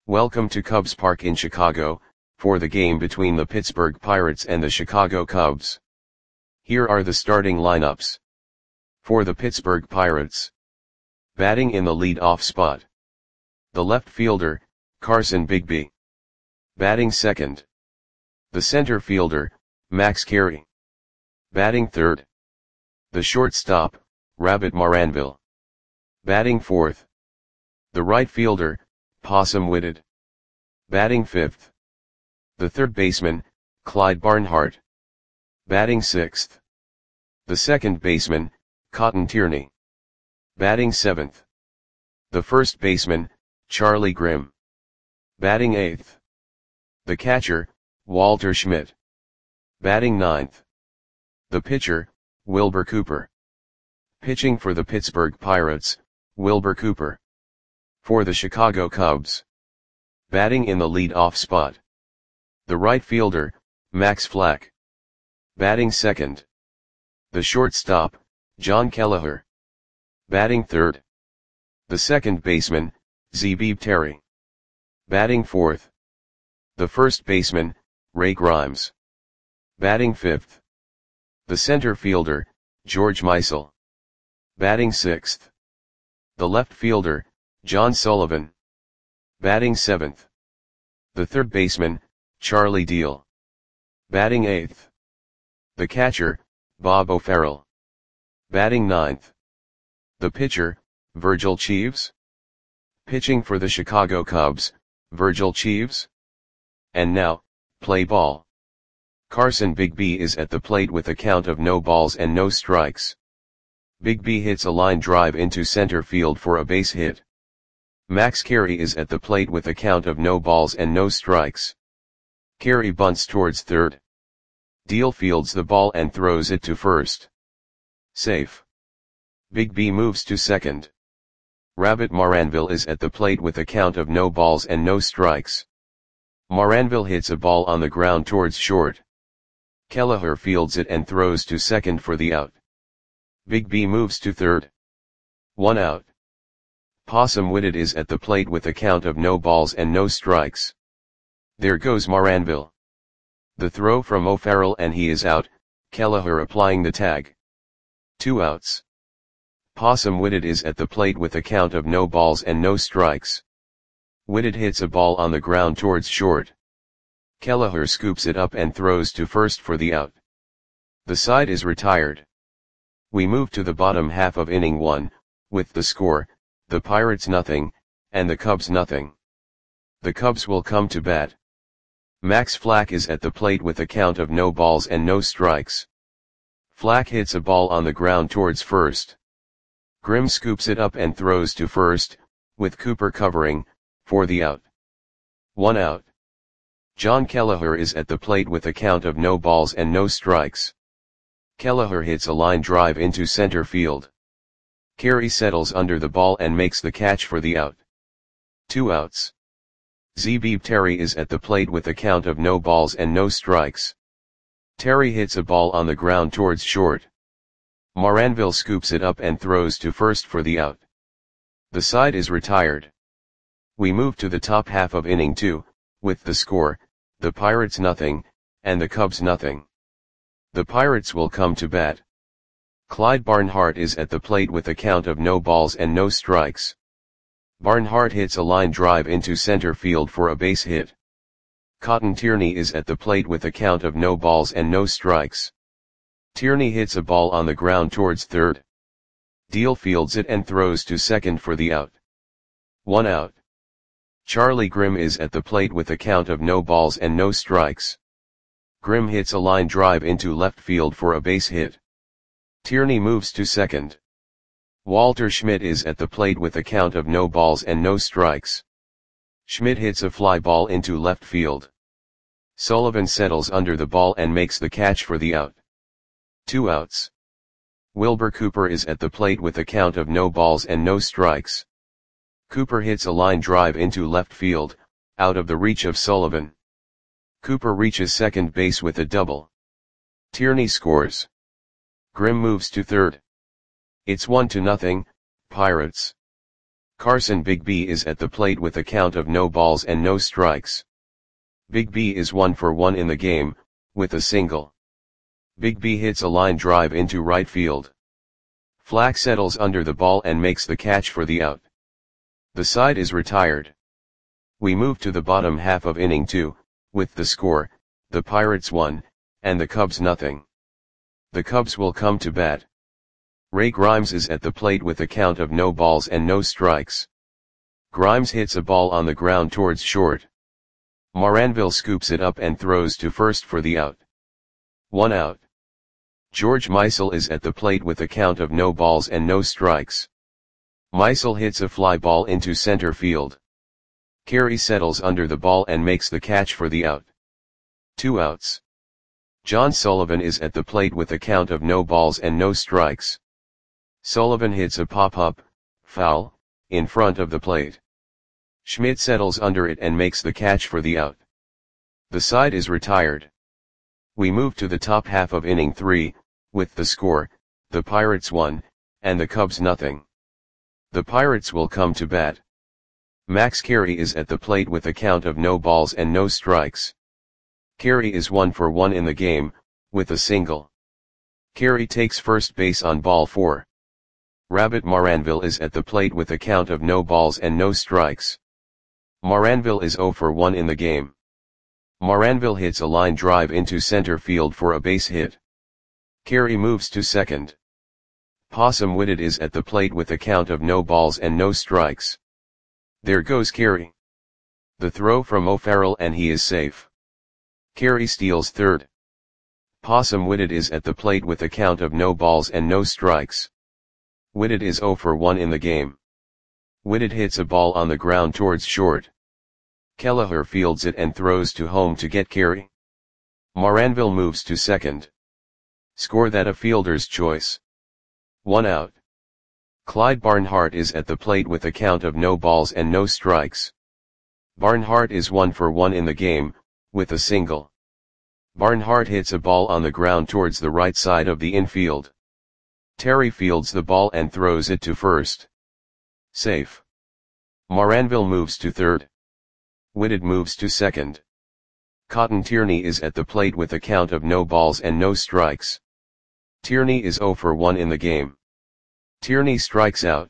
Welcome to Cubs Park in Chicago, for the game between the Pittsburgh Pirates and the Chicago Cubs. Here are the starting lineups. For the Pittsburgh Pirates. Batting in the lead-off spot. The left fielder, Carson Bigby. Batting second. The center fielder, Max Carey. Batting third. The shortstop, Rabbit Maranville. Batting fourth. The right fielder, Possum Whitted. Batting fifth. The third baseman, Clyde Barnhart. Batting sixth. The second baseman, Cotton Tierney. Batting seventh. The first baseman, Charlie Grimm. Batting eighth. The catcher, Walter Schmidt. Batting ninth. The pitcher, Wilbur Cooper. Pitching for the Pittsburgh Pirates, Wilbur Cooper. For the Chicago Cubs. Batting in the lead-off spot. The right fielder, Max Flack. Batting second. The shortstop, John Kelleher. Batting third. The second baseman, Zebib Terry. Batting fourth. The first baseman, Ray Grimes. Batting fifth. The center fielder, George Meisel. Batting sixth. The left fielder, John Sullivan. Batting seventh. The third baseman, Charlie Deal. Batting eighth. The catcher, Bob O'Farrell. Batting ninth. The pitcher, Virgil Cheeves. Pitching for the Chicago Cubs, Virgil Cheeves. And now, play ball. Carson Bigby is at the plate with a count of no balls and no strikes. Bigby hits a line drive into center field for a base hit. Max Carey is at the plate with a count of no balls and no strikes. Carey bunts towards third. Deal fields the ball and throws it to first. Safe. Bigby moves to second. Rabbit Maranville is at the plate with a count of no balls and no strikes. Maranville hits a ball on the ground towards short. Kelleher fields it and throws to second for the out. Bigby moves to third. 1 out. Possum Whitted is at the plate with a count of no balls and no strikes. There goes Maranville. The throw from O'Farrell and he is out, Kelleher applying the tag. 2 outs. Possum Whitted is at the plate with a count of no balls and no strikes. Whitted hits a ball on the ground towards short. Kelleher scoops it up and throws to first for the out. The side is retired. We move to the bottom half of inning 1, with the score, the Pirates nothing, and the Cubs nothing. The Cubs will come to bat. Max Flack is at the plate with a count of no balls and no strikes. Flack hits a ball on the ground towards first. Grimm scoops it up and throws to first, with Cooper covering, for the out. 1 out. John Kelleher is at the plate with a count of no balls and no strikes. Kelleher hits a line drive into center field. Carey settles under the ball and makes the catch for the out. 2 outs. Zebib Terry is at the plate with a count of no balls and no strikes. Terry hits a ball on the ground towards short. Maranville scoops it up and throws to first for the out. The side is retired. We move to the top half of inning 2, with the score, the Pirates nothing, and the Cubs nothing. The Pirates will come to bat. Clyde Barnhart is at the plate with a count of no balls and no strikes. Barnhart hits a line drive into center field for a base hit. Cotton Tierney is at the plate with a count of no balls and no strikes. Tierney hits a ball on the ground towards third. Deal fields it and throws to second for the out. 1 out. Charlie Grimm is at the plate with a count of no balls and no strikes. Grimm hits a line drive into left field for a base hit. Tierney moves to second. Walter Schmidt is at the plate with a count of no balls and no strikes. Schmidt hits a fly ball into left field. Sullivan settles under the ball and makes the catch for the out. 2 outs. Wilbur Cooper is at the plate with a count of no balls and no strikes. Cooper hits a line drive into left field, out of the reach of Sullivan. Cooper reaches second base with a double. Tierney scores. Grimm moves to third. It's 1-0, Pirates. Carson Big B is at the plate with a count of no balls and no strikes. Big B is 1 for 1 in the game, with a single. Big B hits a line drive into right field. Flack settles under the ball and makes the catch for the out. The side is retired. We move to the bottom half of inning 2, with the score, the Pirates 1, and the Cubs nothing. The Cubs will come to bat. Ray Grimes is at the plate with a count of no balls and no strikes. Grimes hits a ball on the ground towards short. Maranville scoops it up and throws to first for the out. 1 out. George Meisel is at the plate with a count of no balls and no strikes. Meisel hits a fly ball into center field. Carey settles under the ball and makes the catch for the out. 2 outs. John Sullivan is at the plate with a count of no balls and no strikes. Sullivan hits a pop-up, foul, in front of the plate. Schmidt settles under it and makes the catch for the out. The side is retired. We move to the top half of inning 3, with the score, the Pirates 1, and the Cubs nothing. The Pirates will come to bat. Max Carey is at the plate with a count of no balls and no strikes. Carey is 1 for 1 in the game, with a single. Carey takes first base on ball 4. Rabbit Maranville is at the plate with a count of no balls and no strikes. Maranville is 0 for 1 in the game. Maranville hits a line drive into center field for a base hit. Carey moves to second. Possum Whitted is at the plate with a count of no balls and no strikes. There goes Carey. The throw from O'Farrell and he is safe. Carey steals third. Possum Whitted is at the plate with a count of no balls and no strikes. Whitted is 0 for 1 in the game. Whitted hits a ball on the ground towards short. Kelleher fields it and throws to home to get Carey. Maranville moves to second. Score that a fielder's choice. 1 out. Clyde Barnhart is at the plate with a count of no balls and no strikes. Barnhart is 1 for 1 in the game, with a single. Barnhart hits a ball on the ground towards the right side of the infield. Terry fields the ball and throws it to first. Safe. Maranville moves to third. Whitted moves to second. Cotton Tierney is at the plate with a count of no balls and no strikes. Tierney is 0 for 1 in the game. Tierney strikes out.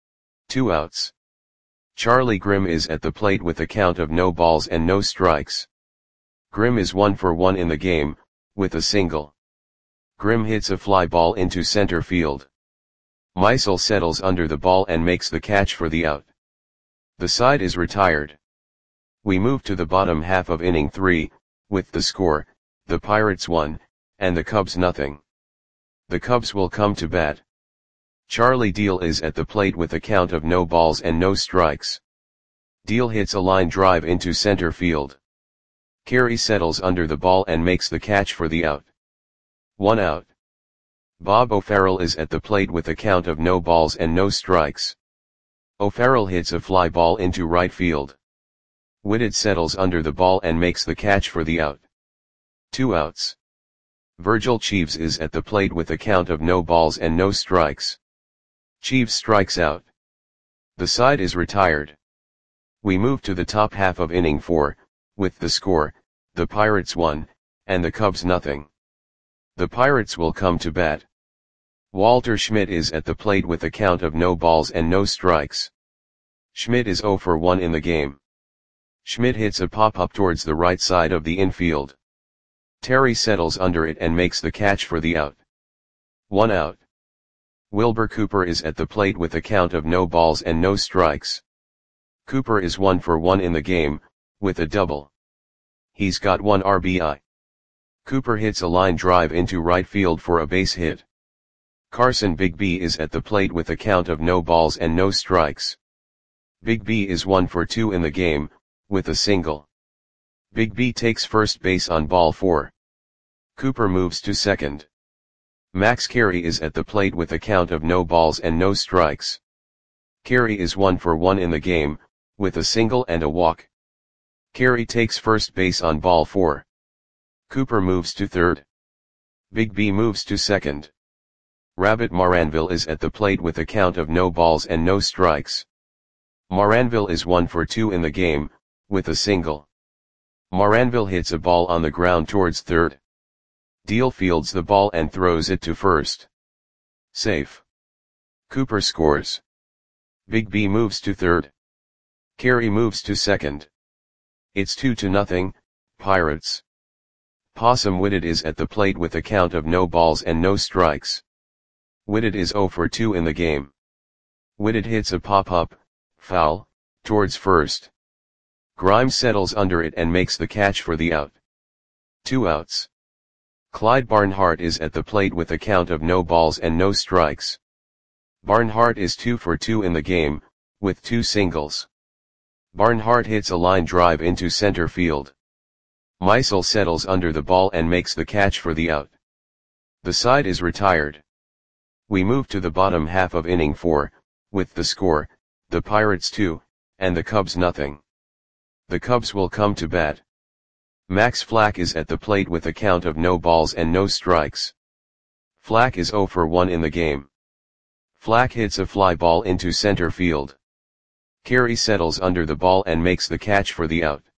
2 outs. Charlie Grimm is at the plate with a count of no balls and no strikes. Grimm is 1 for 1 in the game, with a single. Grimm hits a fly ball into center field. Meisel settles under the ball and makes the catch for the out. The side is retired. We move to the bottom half of inning 3, with the score, the Pirates 1, and the Cubs nothing. The Cubs will come to bat. Charlie Deal is at the plate with a count of no balls and no strikes. Deal hits a line drive into center field. Carey settles under the ball and makes the catch for the out. 1 out. Bob O'Farrell is at the plate with a count of no balls and no strikes. O'Farrell hits a fly ball into right field. Whitted settles under the ball and makes the catch for the out. 2 outs. Virgil Cheeves is at the plate with a count of no balls and no strikes. Cheeves strikes out. The side is retired. We move to the top half of inning 4, with the score, the Pirates 1, and the Cubs nothing. The Pirates will come to bat. Walter Schmidt is at the plate with a count of no balls and no strikes. Schmidt is 0 for 1 in the game. Schmidt hits a pop-up towards the right side of the infield. Terry settles under it and makes the catch for the out. 1 out. Wilbur Cooper is at the plate with a count of no balls and no strikes. Cooper is 1 for 1 in the game, with a double. He's got 1 RBI. Cooper hits a line drive into right field for a base hit. Carson Big B is at the plate with a count of no balls and no strikes. Big B is 1 for 2 in the game, with a single. Big B takes first base on ball 4. Cooper moves to second. Max Carey is at the plate with a count of no balls and no strikes. Carey is 1 for 1 in the game, with a single and a walk. Carey takes first base on ball 4. Cooper moves to third. Big B moves to second. Rabbit Maranville is at the plate with a count of no balls and no strikes. Moranville is 1 for 2 in the game, with a single. Moranville hits a ball on the ground towards third. Deal fields the ball and throws it to first. Safe. Cooper scores. Big B moves to third. Carey moves to second. It's 2-0, Pirates. Possum Whitted is at the plate with a count of no balls and no strikes. Whitted is 0 for 2 in the game. Whitted hits a pop-up, foul, towards first. Grimes settles under it and makes the catch for the out. 2 outs. Clyde Barnhart is at the plate with a count of no balls and no strikes. Barnhart is 2 for 2 in the game, with 2 singles. Barnhart hits a line drive into center field. Meisel settles under the ball and makes the catch for the out. The side is retired. We move to the bottom half of inning 4, with the score, the Pirates 2, and the Cubs nothing. The Cubs will come to bat. Max Flack is at the plate with a count of no balls and no strikes. Flack is 0 for 1 in the game. Flack hits a fly ball into center field. Carey settles under the ball and makes the catch for the out.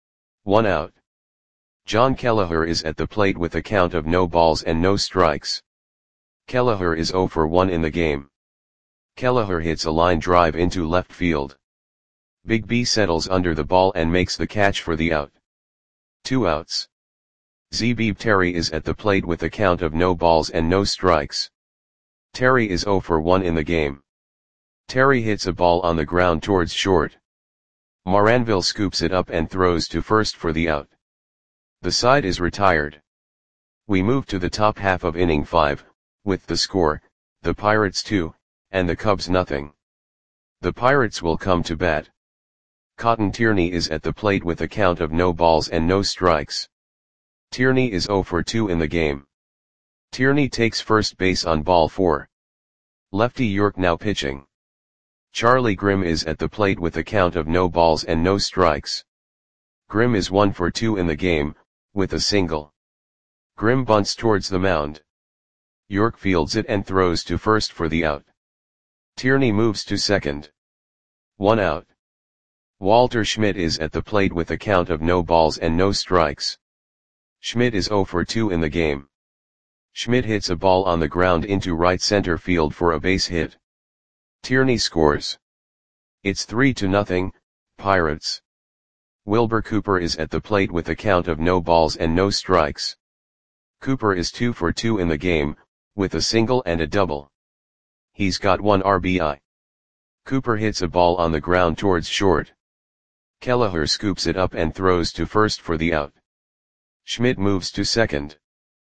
1 out. John Kelleher is at the plate with a count of no balls and no strikes. Kelleher is 0 for 1 in the game. Kelleher hits a line drive into left field. Big B settles under the ball and makes the catch for the out. 2 outs. Zeebeeb Terry is at the plate with a count of no balls and no strikes. Terry is 0 for 1 in the game. Terry hits a ball on the ground towards short. Moranville scoops it up and throws to first for the out. The side is retired. We move to the top half of inning 5, with the score, the Pirates 2, and the Cubs nothing. The Pirates will come to bat. Cotton Tierney is at the plate with a count of no balls and no strikes. Tierney is 0 for 2 in the game. Tierney takes first base on ball 4. Lefty York now pitching. Charlie Grimm is at the plate with a count of no balls and no strikes. Grimm is 1 for 2 in the game, with a single. Grimm bunts towards the mound. York fields it and throws to first for the out. Tierney moves to second. 1 out. Walter Schmidt is at the plate with a count of no balls and no strikes. Schmidt is 0 for 2 in the game. Schmidt hits a ball on the ground into right center field for a base hit. Tierney scores. It's 3-0, Pirates. Wilbur Cooper is at the plate with a count of no balls and no strikes. Cooper is 2 for 2 in the game, with a single and a double. He's got 1 RBI. Cooper hits a ball on the ground towards short. Kelleher scoops it up and throws to first for the out. Schmidt moves to second.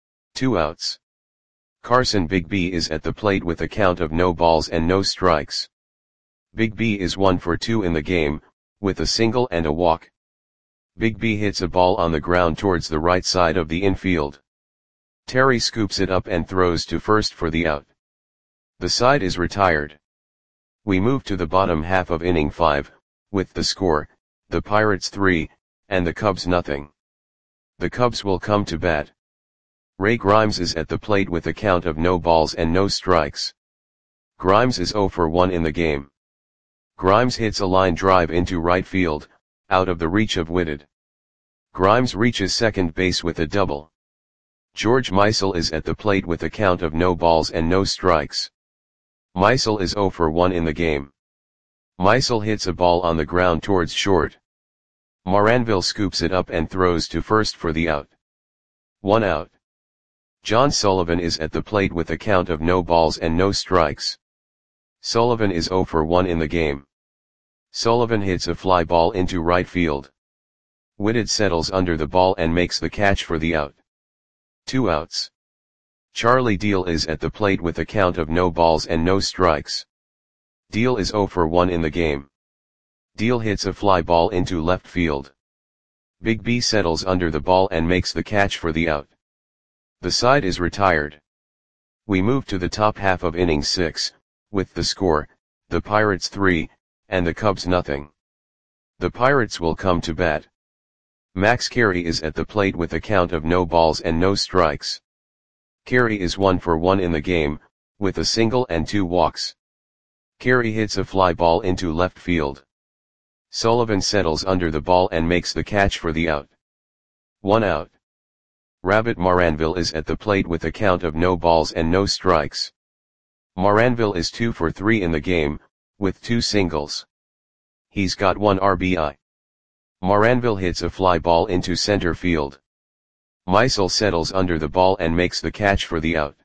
2 outs. Carson Big B is at the plate with a count of no balls and no strikes. Big B is 1 for 2 in the game, with a single and a walk. Big B hits a ball on the ground towards the right side of the infield. Terry scoops it up and throws to first for the out. The side is retired. We move to the bottom half of inning 5, with the score, the Pirates 3, and the Cubs nothing. The Cubs will come to bat. Ray Grimes is at the plate with a count of no balls and no strikes. Grimes is 0 for 1 in the game. Grimes hits a line drive into right field, out of the reach of Whitted. Grimes reaches second base with a double. George Meisel is at the plate with a count of no balls and no strikes. Meisel is 0 for 1 in the game. Meisel hits a ball on the ground towards short. Moranville scoops it up and throws to first for the out. 1 out. John Sullivan is at the plate with a count of no balls and no strikes. Sullivan is 0 for 1 in the game. Sullivan hits a fly ball into right field. Whitted settles under the ball and makes the catch for the out. 2 outs. Charlie Deal is at the plate with a count of no balls and no strikes. Deal is 0 for 1 in the game. Deal hits a fly ball into left field. Big B settles under the ball and makes the catch for the out. The side is retired. We move to the top half of inning 6, with the score, the Pirates 3, and the Cubs nothing. The Pirates will come to bat. Max Carey is at the plate with a count of no balls and no strikes. Carey is 1 for 1 in the game, with a single and 2 walks. Carey hits a fly ball into left field. Sullivan settles under the ball and makes the catch for the out. 1 out. Rabbit Moranville is at the plate with a count of no balls and no strikes. Moranville is 2 for 3 in the game, with 2 singles. He's got 1 RBI. Moranville hits a fly ball into center field. Meisel settles under the ball and makes the catch for the out.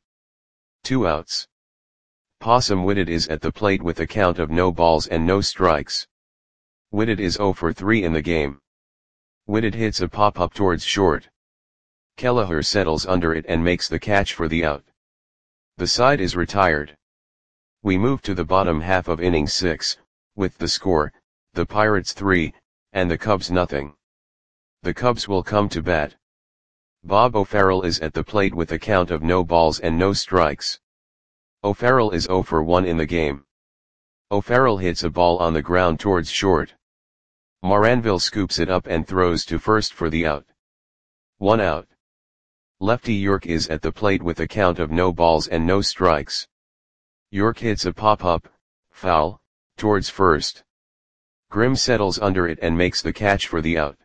2 outs. Possum Whitted is at the plate with a count of no balls and no strikes. Whitted is 0 for 3 in the game. Whitted hits a pop-up towards short. Kelleher settles under it and makes the catch for the out. The side is retired. We move to the bottom half of inning 6, with the score, the Pirates 3, and the Cubs nothing. The Cubs will come to bat. Bob O'Farrell is at the plate with a count of no balls and no strikes. O'Farrell is 0 for 1 in the game. O'Farrell hits a ball on the ground towards short. Moranville scoops it up and throws to first for the out. 1 out. Lefty York is at the plate with a count of no balls and no strikes. York hits a pop-up, foul, towards first. Grimm settles under it and makes the catch for the out.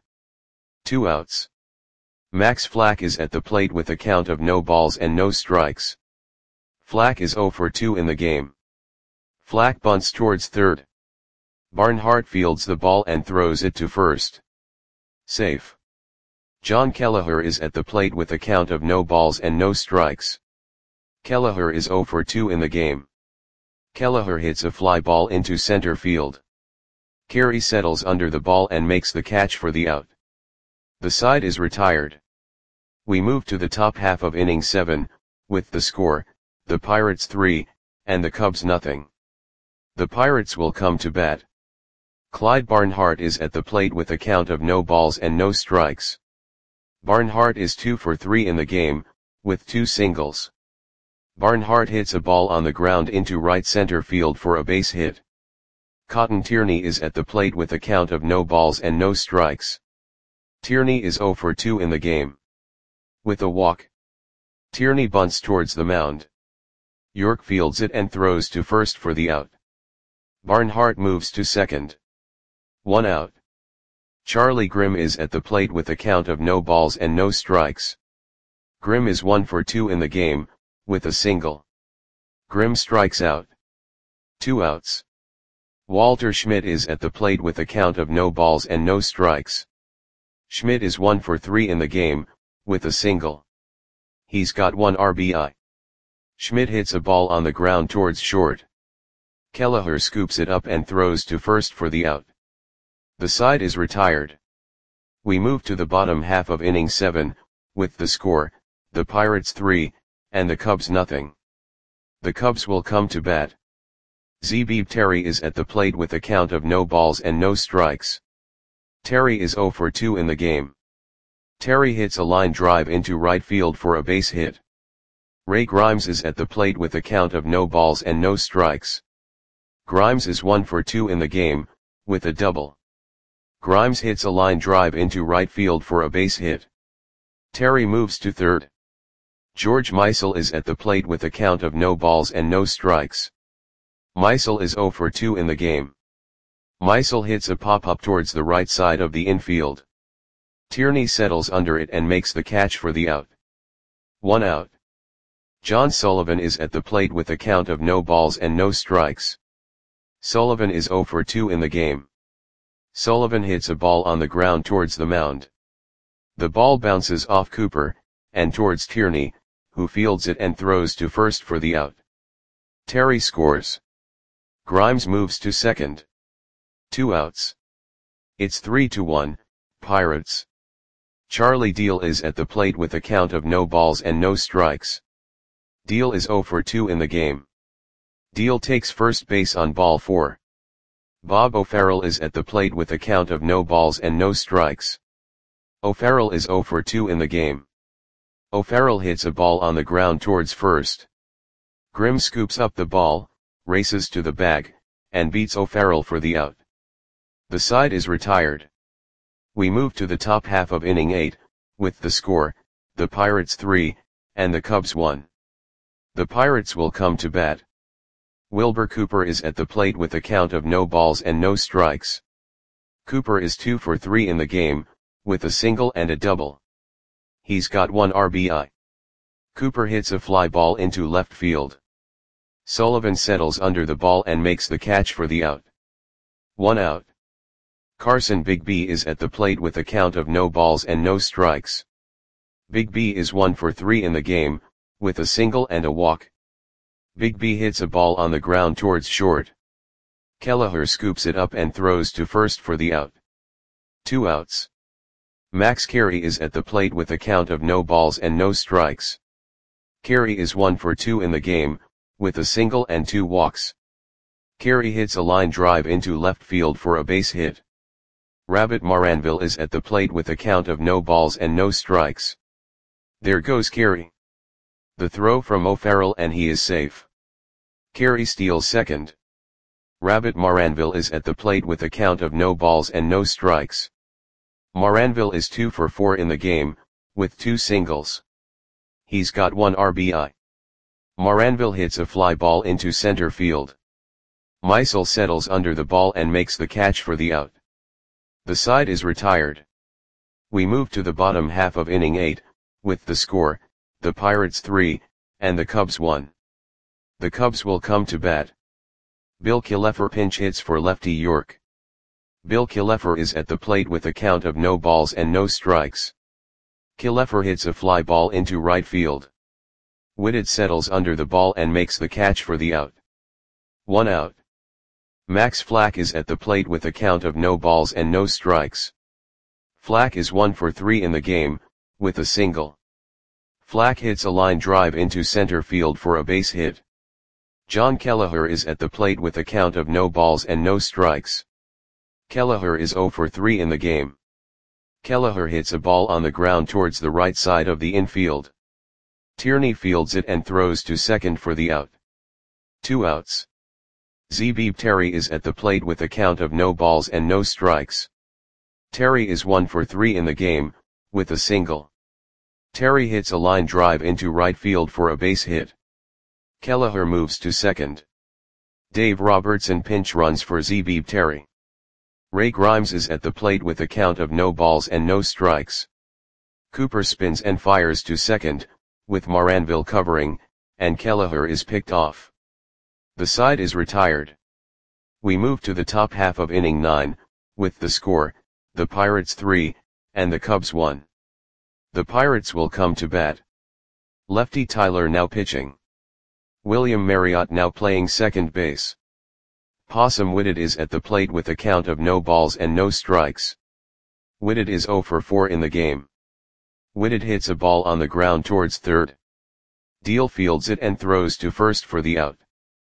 2 outs. Max Flack is at the plate with a count of no balls and no strikes. Flack is 0 for 2 in the game. Flack bunts towards third. Barnhart fields the ball and throws it to first. Safe. John Kelleher is at the plate with a count of no balls and no strikes. Kelleher is 0 for 2 in the game. Kelleher hits a fly ball into center field. Carey settles under the ball and makes the catch for the out. The side is retired. We move to the top half of inning 7, with the score, the Pirates 3, and the Cubs nothing. The Pirates will come to bat. Clyde Barnhart is at the plate with a count of no balls and no strikes. Barnhart is 2 for 3 in the game, with 2 singles. Barnhart hits a ball on the ground into right center field for a base hit. Cotton Tierney is at the plate with a count of no balls and no strikes. Tierney is 0 for 2 in the game. With a walk. Tierney bunts towards the mound. York fields it and throws to first for the out. Barnhart moves to second. 1 out. Charlie Grimm is at the plate with a count of no balls and no strikes. Grimm is 1 for 2 in the game, with a single. Grimm strikes out. 2 outs. Walter Schmidt is at the plate with a count of no balls and no strikes. Schmidt is 1 for 3 in the game, with a single. He's got 1 RBI. Schmidt hits a ball on the ground towards short. Kelleher scoops it up and throws to first for the out. The side is retired. We move to the bottom half of inning 7, with the score, the Pirates 3, and the Cubs nothing. The Cubs will come to bat. Zeebeeb Terry is at the plate with a count of no balls and no strikes. Terry is 0 for 2 in the game. Terry hits a line drive into right field for a base hit. Ray Grimes is at the plate with a count of no balls and no strikes. Grimes is 1 for 2 in the game, with a double. Grimes hits a line drive into right field for a base hit. Terry moves to third. George Meisel is at the plate with a count of no balls and no strikes. Meisel is 0 for 2 in the game. Meisel hits a pop-up towards the right side of the infield. Tierney settles under it and makes the catch for the out. 1 out. John Sullivan is at the plate with a count of no balls and no strikes. Sullivan is 0 for 2 in the game. Sullivan hits a ball on the ground towards the mound. The ball bounces off Cooper, and towards Tierney, who fields it and throws to first for the out. Terry scores. Grimes moves to second. 2 outs. It's 3-1, Pirates. Charlie Deal is at the plate with a count of no balls and no strikes. Deal is 0 for 2 in the game. Deal takes first base on ball 4. Bob O'Farrell is at the plate with a count of no balls and no strikes. O'Farrell is 0 for 2 in the game. O'Farrell hits a ball on the ground towards first. Grimm scoops up the ball, races to the bag, and beats O'Farrell for the out. The side is retired. We move to the top half of inning 8, with the score, the Pirates 3, and the Cubs 1. The Pirates will come to bat. Wilbur Cooper is at the plate with a count of no balls and no strikes. Cooper is 2 for 3 in the game, with a single and a double. He's got 1 RBI. Cooper hits a fly ball into left field. Sullivan settles under the ball and makes the catch for the out. 1 out. Carson Bigby is at the plate with a count of no balls and no strikes. Bigby is 1 for 3 in the game, with a single and a walk. Bigby hits a ball on the ground towards short. Kelleher scoops it up and throws to first for the out. 2 outs. Max Carey is at the plate with a count of no balls and no strikes. Carey is 1 for 2 in the game, with a single and 2 walks. Carey hits a line drive into left field for a base hit. Rabbit Maranville is at the plate with a count of no balls and no strikes. There goes Carey. The throw from O'Farrell and he is safe. Carey steals second. Rabbit Maranville is at the plate with a count of no balls and no strikes. Maranville is 2 for 4 in the game, with 2 singles. He's got 1 RBI. Maranville hits a fly ball into center field. Meisel settles under the ball and makes the catch for the out. The side is retired. We move to the bottom half of inning 8, with the score, the Pirates 3, and the Cubs 1. The Cubs will come to bat. Bill Killefer pinch hits for lefty York. Bill Killefer is at the plate with a count of no balls and no strikes. Killefer hits a fly ball into right field. Whitted settles under the ball and makes the catch for the out. 1 out. Max Flack is at the plate with a count of no balls and no strikes. Flack is 1 for 3 in the game, with a single. Flack hits a line drive into center field for a base hit. John Kelleher is at the plate with a count of no balls and no strikes. Kelleher is 0 for 3 in the game. Kelleher hits a ball on the ground towards the right side of the infield. Tierney fields it and throws to second for the out. 2 outs. Zebib Terry is at the plate with a count of no balls and no strikes. Terry is 1 for 3 in the game, with a single. Terry hits a line drive into right field for a base hit. Kelleher moves to second. Dave Robertson pinch runs for Zebib Terry. Ray Grimes is at the plate with a count of no balls and no strikes. Cooper spins and fires to second, with Maranville covering, and Kelleher is picked off. The side is retired. We move to the top half of inning 9, with the score, the Pirates 3, and the Cubs 1. The Pirates will come to bat. Lefty Tyler now pitching. William Marriott now playing second base. Possum Whitted is at the plate with a count of no balls and no strikes. Whitted is 0 for 4 in the game. Whitted hits a ball on the ground towards third. Deal fields it and throws to first for the out.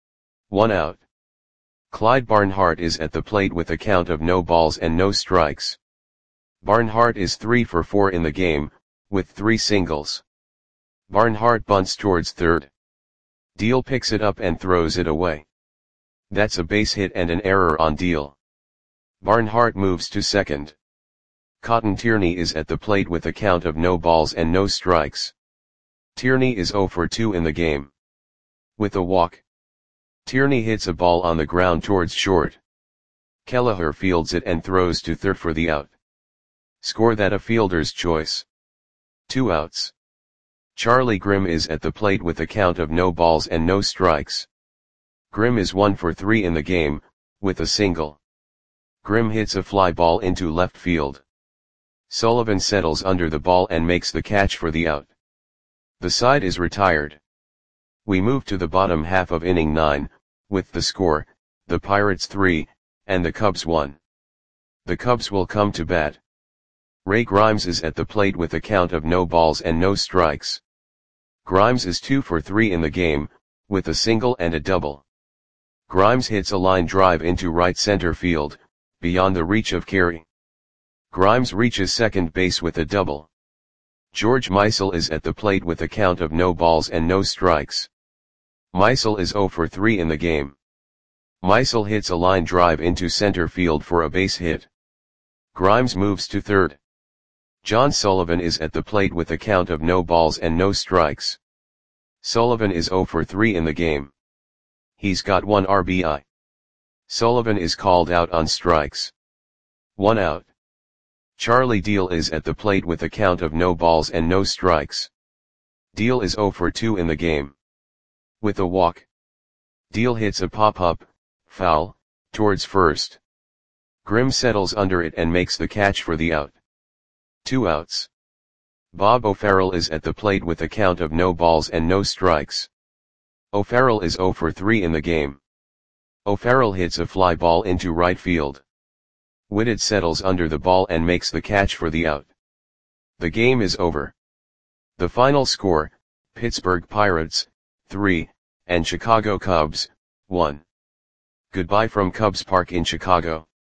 1 out. Clyde Barnhart is at the plate with a count of no balls and no strikes. Barnhart is 3 for 4 in the game, with 3 singles. Barnhart bunts towards third. Deal picks it up and throws it away. That's a base hit and an error on Deal. Barnhart moves to second. Cotton Tierney is at the plate with a count of no balls and no strikes. Tierney is 0 for 2 in the game. With a walk. Tierney hits a ball on the ground towards short. Kelleher fields it and throws to third for the out. Score that a fielder's choice. 2 outs. Charlie Grimm is at the plate with a count of no balls and no strikes. Grimm is 1 for 3 in the game, with a single. Grimm hits a fly ball into left field. Sullivan settles under the ball and makes the catch for the out. The side is retired. We move to the bottom half of inning 9, with the score, the Pirates 3, and the Cubs 1. The Cubs will come to bat. Ray Grimes is at the plate with a count of no balls and no strikes. Grimes is 2 for 3 in the game, with a single and a double. Grimes hits a line drive into right center field, beyond the reach of Carey. Grimes reaches second base with a double. George Meisel is at the plate with a count of no balls and no strikes. Meisel is 0 for 3 in the game. Meisel hits a line drive into center field for a base hit. Grimes moves to third. John Sullivan is at the plate with a count of no balls and no strikes. Sullivan is 0 for 3 in the game. He's got 1 RBI. Sullivan is called out on strikes. 1 out. Charlie Deal is at the plate with a count of no balls and no strikes. Deal is 0 for 2 in the game. With a walk, Deal hits a pop-up, foul, towards first. Grimm settles under it and makes the catch for the out. 2 outs. Bob O'Farrell is at the plate with a count of no balls and no strikes. O'Farrell is 0 for 3 in the game. O'Farrell hits a fly ball into right field. Whitted settles under the ball and makes the catch for the out. The game is over. The final score, Pittsburgh Pirates, 3, and Chicago Cubs, 1. Goodbye from Cubs Park in Chicago.